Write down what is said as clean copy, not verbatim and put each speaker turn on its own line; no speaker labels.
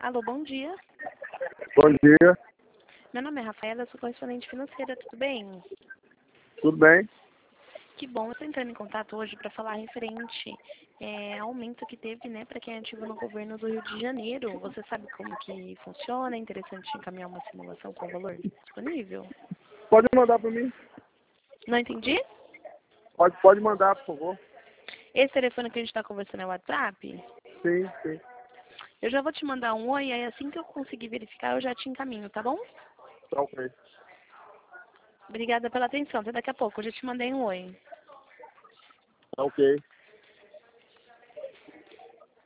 Alô, bom dia.
Bom dia,
Meu nome é Rafaela, eu sou correspondente financeira, tudo bem?
tudo bem?
Que bom, eu estou entrando em contato hoje para falar referente ao aumento que teve, né, para quem é ativo no governo do Rio de Janeiro. Você sabe como que funciona? É interessante encaminhar uma simulação com o valor disponível?
Pode mandar para mim?
Não entendi?
Pode mandar, por favor.
Esse telefone que a gente está conversando é o WhatsApp?
Sim, sim.
Eu já vou te mandar um oi, aí assim que eu conseguir verificar, eu já te encaminho, tá bom?
Tá ok.
Obrigada pela atenção, até daqui a pouco, eu já te mandei um oi.
Tá ok.